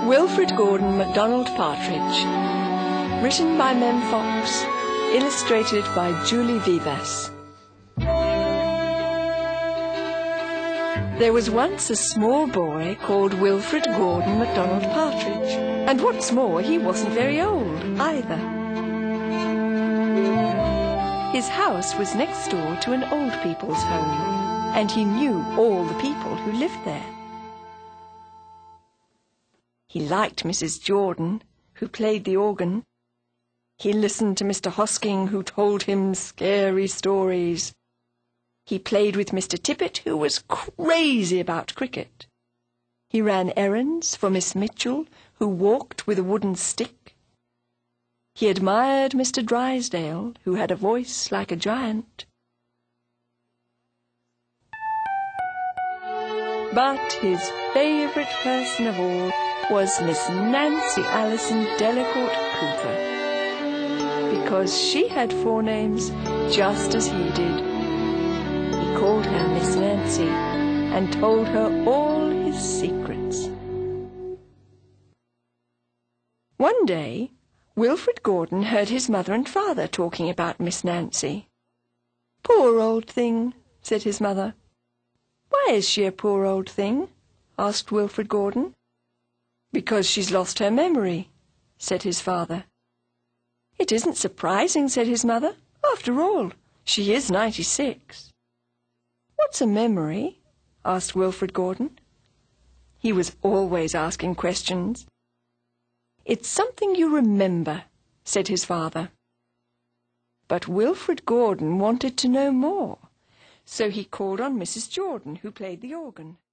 Wilfred Gordon MacDonald Partridge. Written by Mem Fox. Illustrated by Julie Vivas. There was once a small boy called Wilfred Gordon MacDonald Partridge. And what's more, he wasn't very old either. His house was next door to an old people's home, and he knew all the people who lived there. He liked Mrs. Jordan, who played the organ. He listened to Mr. Hosking, who told him scary stories. He played with Mr. Tippet, who was crazy about cricket. He ran errands for Miss Mitchell, who walked with a wooden stick. He admired Mr. Drysdale, who had a voice like a giant. But his favourite person of all was Miss Nancy Allison Delacourt Cooper, because she had 4 names just as he did. He called her Miss Nancy and told her all his secrets. One day, Wilfred Gordon heard his mother and father talking about Miss Nancy. "Poor old thing," said his mother. "Why is she a poor old thing?" asked Wilfred Gordon. "Because she's lost her memory," said his father. "It isn't surprising," said his mother. "After all, she is 96. "What's a memory?" asked Wilfred Gordon. He was always asking questions. "It's something you remember," said his father. But Wilfred Gordon wanted to know more, so he called on Mrs. Jordan, who played the organ.